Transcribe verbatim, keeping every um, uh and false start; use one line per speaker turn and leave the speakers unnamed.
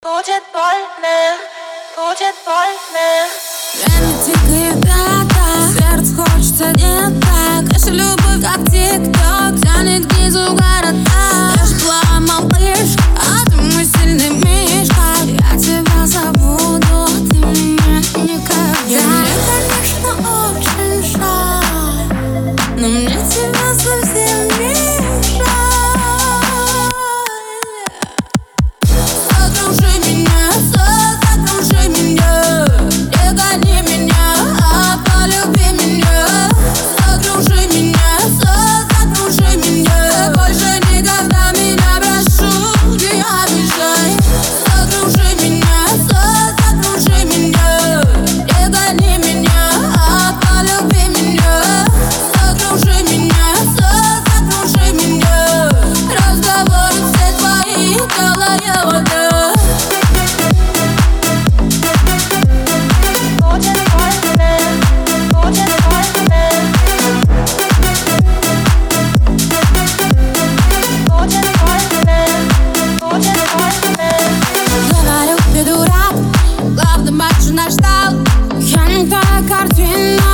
Будет больно, будет больно.
Время тикает, да-да, сердце хочется не так. Наша любовь как тик-ток тянет к низу города. Я ж была малышка, а ты мой сильный мишка. Я тебя забуду, ты меня никогда. Мне, конечно, очень жаль, но мне тебя совсем не жаль. Закружи меня, закружи меня, не гони меня, а полюби меня. Закружи меня, закружи меня, больше никогда меня, прошу, не обижай. Закружи меня, закружи меня, не гони меня, а полюби меня. Закружи меня, закружи меня, разговоры все твои, белая вода. Говорю, ты дурак, главный матч наш ждал. Я не твоя картина,